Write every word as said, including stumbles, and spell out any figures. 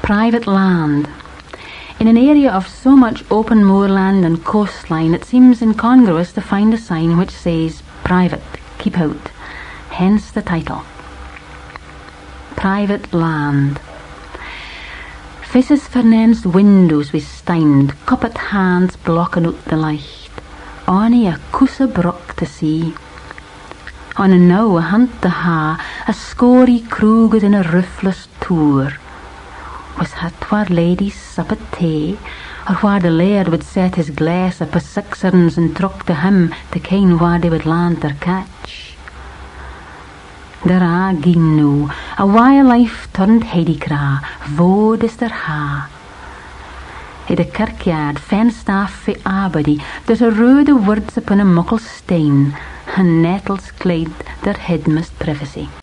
private land. In an area of so much open moorland and coastline, it seems incongruous to find a sign which says private, keep out, hence the title. Private land. Faces Fernand's windows we steind, cuppet hands blocking out the light. Only a koose brook to see. On a now a hunt to ha, a scory kroeged in a roofless tour. Was het waar ladies sup at tea, or waar the laird would set his glass up a sixerns and truck to him to ken waar they would land their catch? Der a gien nu, a while life turned heidicra, vode is der ha. I de kirkyard fenced af fi abody, there's a rode words upon a muckle steen, and nettles clad their headmost privacy.